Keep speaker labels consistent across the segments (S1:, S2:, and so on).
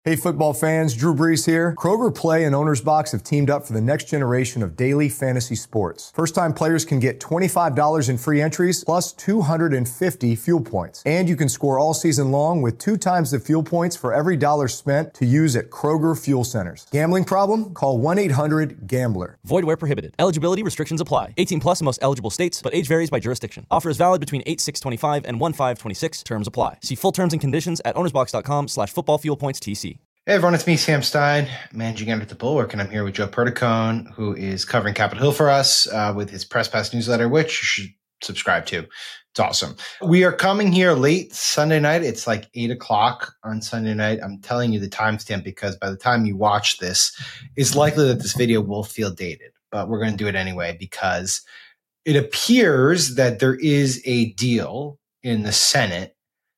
S1: Hey football fans, Drew Brees here. Kroger Play and Owner's Box have teamed up for the next generation of daily fantasy sports. First-time players can get $25 in free entries plus 250 fuel points. And you can score all season long with 2 times the fuel points for every dollar spent to use at Kroger Fuel Centers. Gambling problem? Call 1-800-GAMBLER.
S2: Void where prohibited. Eligibility restrictions apply. 18 plus in most eligible states, but age varies by jurisdiction. Offer is valid between 8/6/25 and 1/5/26. Terms apply. See full terms and conditions at ownersbox.com/footballfuelpointstc.
S3: Hey everyone, it's me, Sam Stein, managing editor at The Bulwark, and I'm here with Joe Perticone, who is covering Capitol Hill for us with his Press Pass newsletter, which you should subscribe to. It's awesome. We are coming here late Sunday night. It's like 8 o'clock on Sunday night. I'm telling you the timestamp because by the time you watch this, it's likely that this video will feel dated, but we're going to do it anyway because it appears that there is a deal in the Senate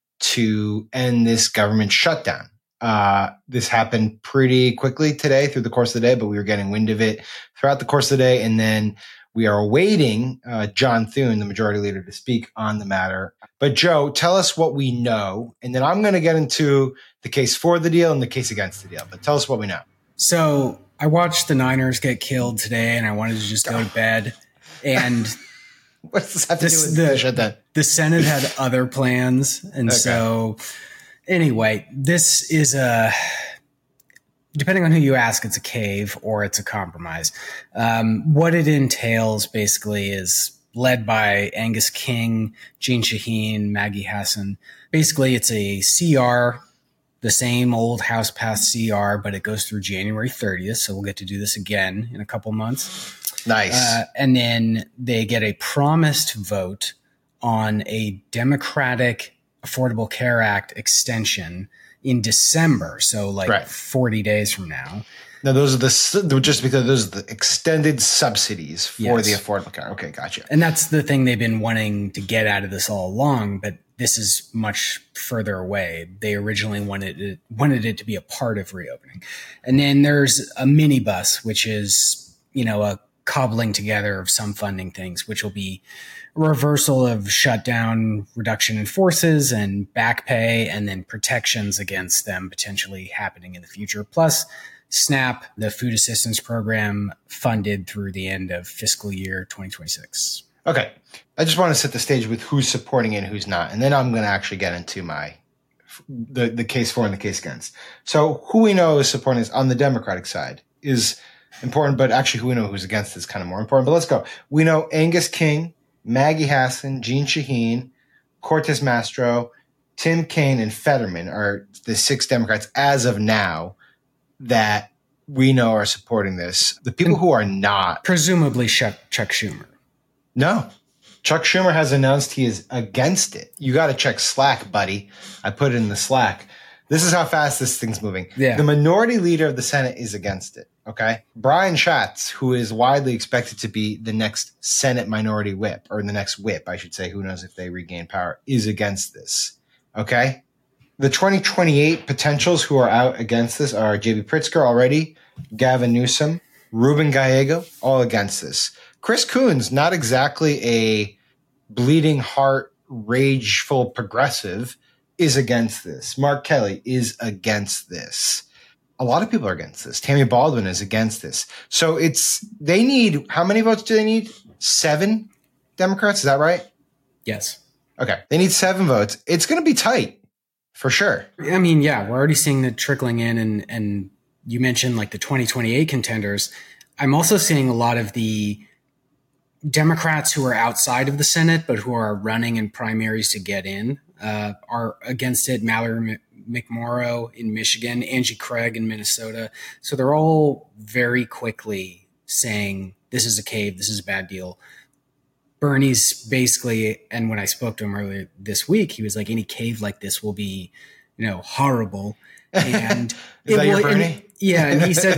S3: to end this government shutdown. This happened pretty quickly today through the course of the day, but we were getting wind of it throughout the course of the day. And then we are awaiting John Thune, the majority leader, to speak on the matter. But Joe, tell us what we know. And then I'm going to get into the case for the deal and the case against the deal. But tell us what we know.
S4: So I watched the Niners get killed today and I wanted to just go to bed. And
S3: what does this have to do with the shutdown?
S4: The Senate had other plans. And so anyway, this is depending on who you ask, it's a cave or it's a compromise. What it entails basically is led by Angus King, Jeanne Shaheen, Maggie Hassan. Basically, it's a CR, the same old House passed CR, but it goes through January 30th. So we'll get to do this again in a couple months.
S3: Nice.
S4: And then they get a promised vote on a Democratic Affordable Care Act extension in December. So like 40 days from now.
S3: Now those are those are the extended subsidies for the Affordable Care. Okay. Gotcha.
S4: And that's the thing they've been wanting to get out of this all along, but this is much further away. They originally wanted it to be a part of reopening. And then there's a minibus, which is, a cobbling together of some funding things, which will be reversal of shutdown, reduction in forces and back pay, and then protections against them potentially happening in the future. Plus SNAP, the food assistance program funded through the end of fiscal year 2026.
S3: Okay. I just want to set the stage with who's supporting it and who's not. And then I'm going to actually get into the case for and the case against. So who we know is supporting this on the Democratic side is important, but actually who we know who's against is kind of more important. But let's go. We know Angus King, Maggie Hassan, Jeanne Shaheen, Cortez Masto, Tim Kaine, and Fetterman are the 6 Democrats as of now that we know are supporting this. The people who are not.
S4: Presumably Chuck Schumer.
S3: No. Chuck Schumer has announced he is against it. You got to check Slack, buddy. I put it in the Slack. This is how fast this thing's moving.
S4: Yeah.
S3: The minority leader of the Senate is against it. Okay. Brian Schatz, who is widely expected to be the next Senate minority whip, or the next whip, I should say, who knows if they regain power, is against this. Okay. The 2028 potentials who are out against this are J.B. Pritzker already, Gavin Newsom, Ruben Gallego, all against this. Chris Coons, not exactly a bleeding heart, rageful progressive, is against this. Mark Kelly is against this. A lot of people are against this. Tammy Baldwin is against this. So they need, how many votes do they need? 7 Democrats? Is that right?
S4: Yes.
S3: Okay. They need 7 votes. It's going to be tight for sure.
S4: I mean, yeah, we're already seeing that trickling in and you mentioned like the 2028 contenders. I'm also seeing a lot of the Democrats who are outside of the Senate, but who are running in primaries to get in, are against it. Mallory McMorrow in Michigan, Angie Craig in Minnesota. So they're all very quickly saying, this is a cave, this is a bad deal. Bernie's basically, and when I spoke to him earlier this week, he was like, any cave like this will be, horrible. And
S3: is that your Bernie?
S4: And he said,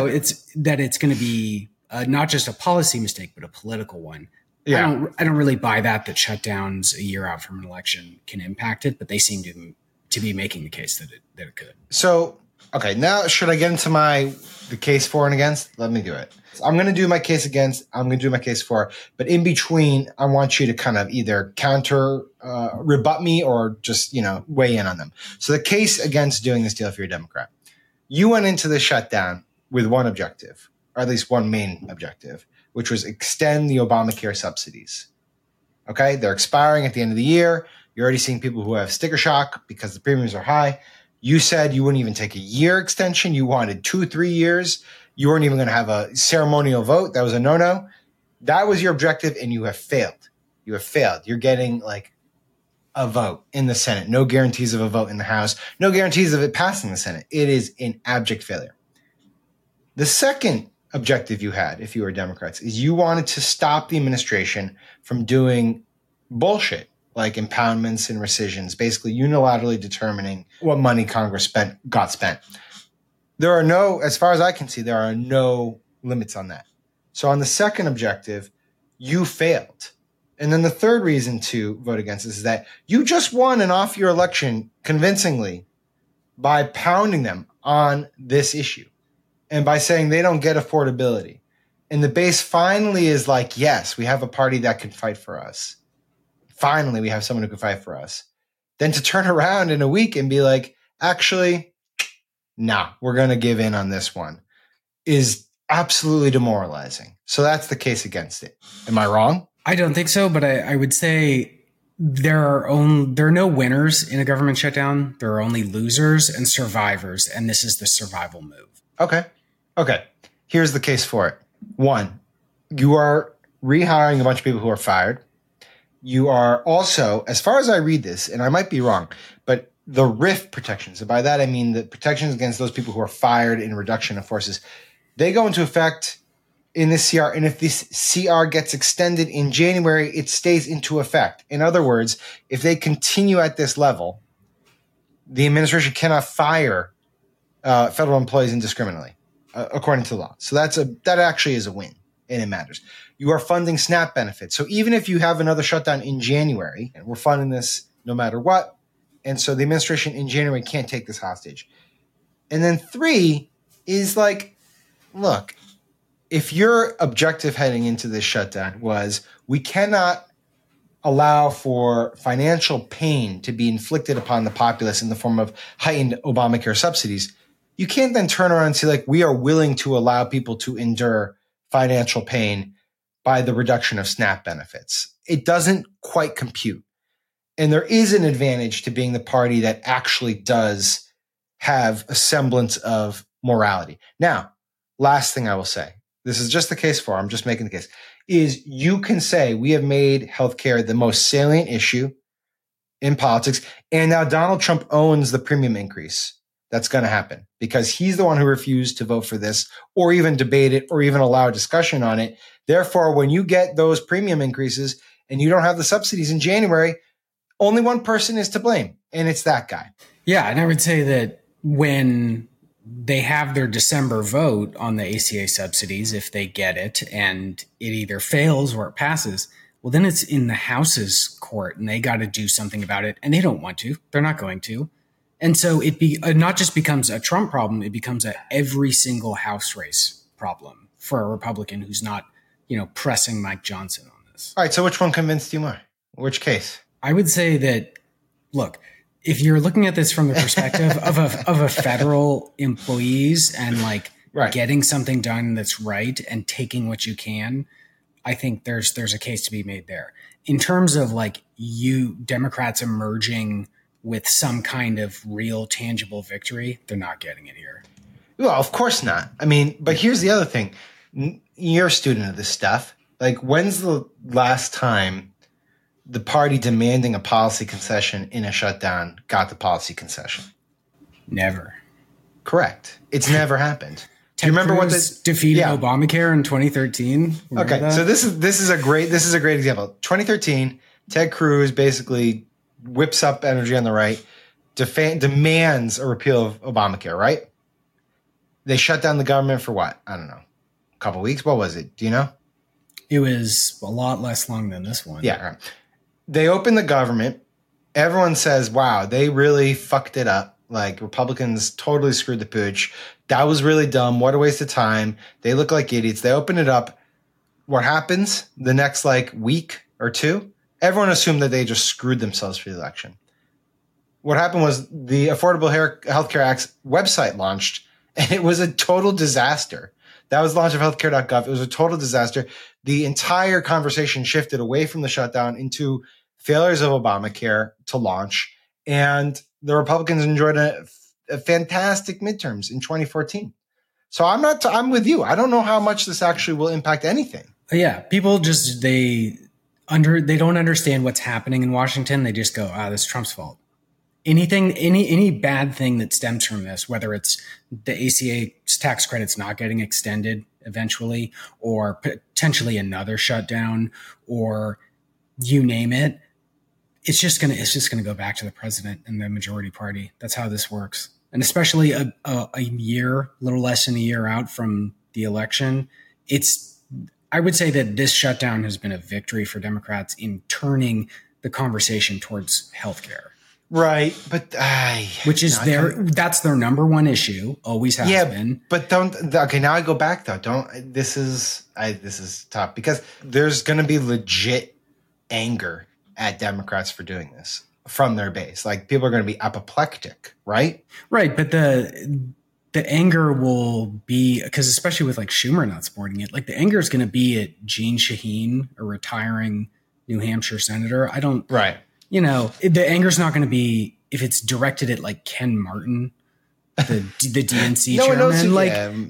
S4: it's going to be not just a policy mistake, but a political one. Yeah. I don't really buy that shutdowns a year out from an election can impact it, but they seem to be making the case that it could.
S3: So, okay, now should I get into the case for and against? Let me do it. I'm going to do my case against, I'm going to do my case for, but in between, I want you to kind of either rebut me or just, weigh in on them. So the case against doing this deal if you're a Democrat. You went into the shutdown with one objective, or at least one main objective, which was extend the Obamacare subsidies. Okay, they're expiring at the end of the year. You're already seeing people who have sticker shock because the premiums are high. You said you wouldn't even take a year extension. You wanted 2-3 years. You weren't even going to have a ceremonial vote. That was a no-no. That was your objective, and you have failed. You have failed. You're getting like a vote in the Senate. No guarantees of a vote in the House. No guarantees of it passing the Senate. It is an abject failure. The second objective you had, if you were Democrats, is you wanted to stop the administration from doing bullshit like impoundments and rescissions, basically unilaterally determining what money Congress got spent. There are no, as far as I can see, there are no limits on that. So on the second objective, you failed. And then the third reason to vote against this is that you just won an off-year election convincingly by pounding them on this issue and by saying they don't get affordability. And the base finally is like, yes, we have a party that can fight for us. Finally, we have someone who can fight for us. Then to turn around in a week and be like, actually, nah, we're going to give in on this one is absolutely demoralizing. So that's the case against it. Am I wrong?
S4: I don't think so, but I would say there are no winners in a government shutdown. There are only losers and survivors, and this is the survival move.
S3: Okay. Here's the case for it. One, you are rehiring a bunch of people who are fired. You are also, as far as I read this, and I might be wrong, but the RIF protections, and by that I mean the protections against those people who are fired in reduction of forces, they go into effect in this CR. And if this CR gets extended in January, it stays into effect. In other words, if they continue at this level, the administration cannot fire federal employees indiscriminately, according to law. So that actually is a win, and it matters. You are funding SNAP benefits. So even if you have another shutdown in January, and we're funding this no matter what, and so the administration in January can't take this hostage. And then 3 is like, look, if your objective heading into this shutdown was we cannot allow for financial pain to be inflicted upon the populace in the form of heightened Obamacare subsidies, you can't then turn around and say, like, we are willing to allow people to endure financial pain by the reduction of SNAP benefits. It doesn't quite compute. And there is an advantage to being the party that actually does have a semblance of morality. Now, last thing I will say, this is just the case for, I'm just making the case, is you can say we have made healthcare the most salient issue in politics. And now Donald Trump owns the premium increase that's going to happen because he's the one who refused to vote for this or even debate it or even allow a discussion on it. Therefore, when you get those premium increases and you don't have the subsidies in January, only one person is to blame, and it's that guy.
S4: Yeah, and I would say that when they have their December vote on the ACA subsidies, if they get it and it either fails or it passes, well, then it's in the House's court and they got to do something about it. And they don't want to. They're not going to. And so it not just becomes a Trump problem, it becomes a every single House race problem for a Republican who's not, pressing Mike Johnson on this.
S3: All right. So which one convinced you more? Which case?
S4: I would say that, look, if you're looking at this from the perspective of a federal employees and getting something done that's right and taking what you can, I think there's a case to be made there. In terms of you Democrats emerging with some kind of real tangible victory, they're not getting it here.
S3: Well, of course not. I mean, but here's the other thing. You're a student of this stuff. When's the last time the party demanding a policy concession in a shutdown got the policy concession?
S4: Never.
S3: Correct. It's never happened. Do you remember
S4: Cruz defeated Obamacare in 2013?
S3: Okay, that? So this is a great example. 2013, Ted Cruz basically whips up energy on the right, demands a repeal of Obamacare. Right? They shut down the government for what? I don't know. A couple of weeks. What was it? Do you know?
S4: It was a lot less long than this one.
S3: Yeah. Right. They open the government. Everyone says, wow, they really fucked it up. Republicans totally screwed the pooch. That was really dumb. What a waste of time. They look like idiots. They open it up. What happens the next week or two? Everyone assumed that they just screwed themselves for the election. What happened was the Affordable Health Care Act's website launched And it was a total disaster. That was the launch of healthcare.gov. It was a total disaster. The entire conversation shifted away from the shutdown into failures of Obamacare to launch. And the Republicans enjoyed a fantastic midterms in 2014. So I'm with you. I don't know how much this actually will impact anything.
S4: Yeah. People just, they don't understand what's happening in Washington. They just go, this is Trump's fault. Any bad thing that stems from this, whether it's the ACA tax credits not getting extended eventually, or potentially another shutdown, or you name it, it's just gonna go back to the president and the majority party. That's how this works. And especially a little less than a year out from the election, I would say that this shutdown has been a victory for Democrats in turning the conversation towards healthcare.
S3: Right, but
S4: that's their number one issue, always has been.
S3: But now I go back though. This is tough because there's going to be legit anger at Democrats for doing this from their base. Like, people are going to be apoplectic, right?
S4: Right, but the anger will be, because especially with like Schumer not supporting it, like the anger is going to be at Jeanne Shaheen, a retiring New Hampshire senator.
S3: Right.
S4: The anger's not going to be if it's directed at like Ken Martin, the DNC chairman.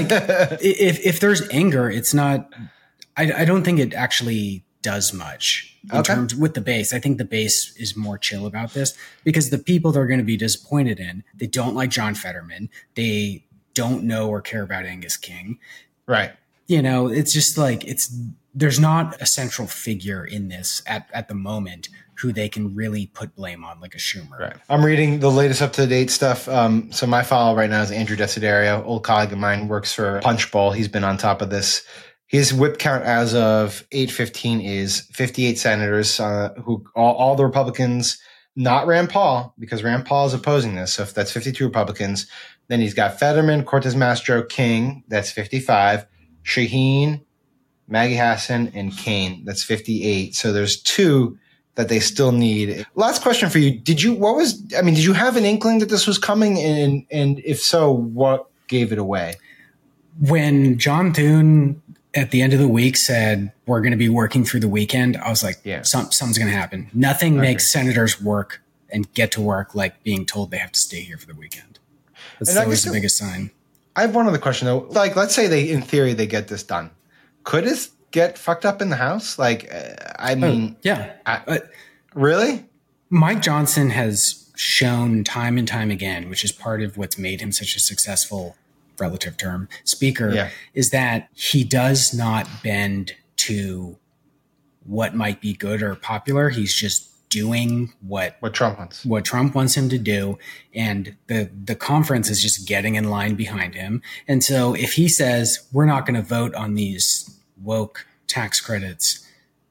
S4: If there's anger, it's not. I don't think it actually does much in terms with the base. I think the base is more chill about this because the people they're going to be disappointed in, they don't like John Fetterman. They don't know or care about Angus King.
S3: Right.
S4: It's just like there's not a central figure in this at the moment who they can really put blame on, like a Schumer.
S3: Right. I'm reading the latest up-to-date stuff. So my follow right now is Andrew Desiderio, old colleague of mine, works for Punchbowl. He's been on top of this. His whip count as of 8:15 is 58 senators, who all the Republicans, not Rand Paul, because Rand Paul is opposing this. So if that's 52 Republicans, then he's got Fetterman, Cortez Masto, King, that's 55, Shaheen, Maggie Hassan, and Kaine, that's 58. So there's two that they still need. Last question for you. Did you have an inkling that this was coming? And if so, what gave it away?
S4: When John Thune at the end of the week said, we're going to be working through the weekend, I was like, something's going to happen. Nothing makes senators work and get to work like being told they have to stay here for the weekend. That's always the biggest sign.
S3: I have one other question though. Like, let's say in theory, they get this done. Could it get fucked up in the House? Like, really?
S4: Mike Johnson has shown time and time again, which is part of what's made him such a successful relative term speaker, is that he does not bend to what might be good or popular. He's just doing what Trump wants him to do. And the conference is just getting in line behind him. And so if he says, we're not going to vote on these woke tax credits,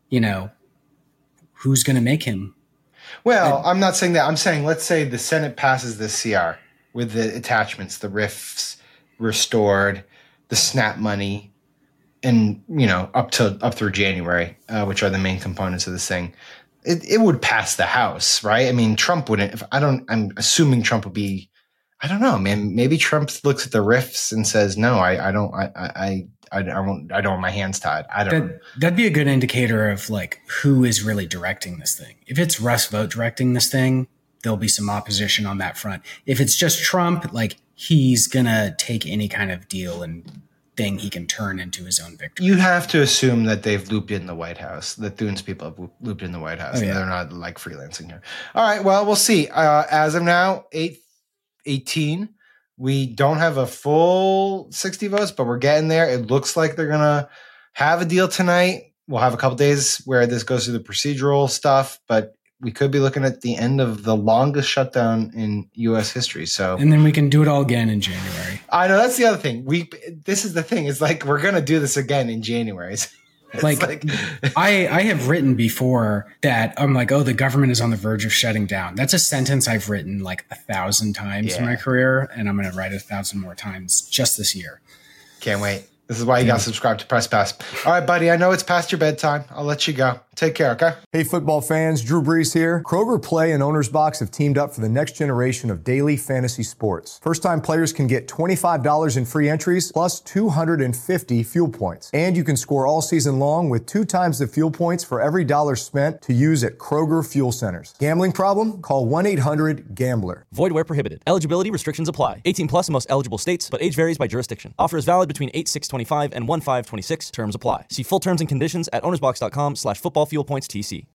S4: who's going to make him?
S3: Well, I'm not saying that. I'm saying, let's say the Senate passes this CR with the attachments, the RIFs restored, the SNAP money, and, up through January, which are the main components of this thing. It would pass the House, right? I mean, Trump wouldn't. I'm assuming Trump would be. I don't know, man. Maybe Trump looks at the RIFs and says, "No, I don't want my hands tied." I don't know.
S4: That'd be a good indicator of like who is really directing this thing. If it's Russ Vought directing this thing, there'll be some opposition on that front. If it's just Trump, like he's gonna take any kind of deal and thing he can turn into his own victory.
S3: You have to assume that they've looped in the White House. The Thune's people have looped in the White House. They're not like freelancing here. All right. Well, we'll see. As of now, 8:18. We don't have a full 60 votes, but we're getting there. It looks like they're going to have a deal tonight. We'll have a couple days where this goes through the procedural stuff, but we could be looking at the end of the longest shutdown in U.S. history. And
S4: then we can do it all again in January.
S3: I know, that's the other thing. This is the thing. It's like we're going to do this again in January.
S4: I have written before that I'm like, the government is on the verge of shutting down. That's a sentence I've written like 1,000 times in my career, and I'm going to write 1,000 more times just this year.
S3: Can't wait. This is why you got to subscribe to Press Pass. All right, buddy. I know it's past your bedtime. I'll let you go. Take care, okay?
S1: Hey, football fans, Drew Brees here. Kroger Play and Owner's Box have teamed up for the next generation of daily fantasy sports. First-time players can get $25 in free entries plus 250 fuel points. And you can score all season long with 2 times the fuel points for every dollar spent to use at Kroger Fuel Centers. Gambling problem? Call 1-800-GAMBLER.
S2: Void where prohibited. Eligibility restrictions apply. 18 plus in most eligible states, but age varies by jurisdiction. Offer is valid between 8/6/25 and 1/5/26. Terms apply. See full terms and conditions at ownersbox.com/footballfuelpointstc.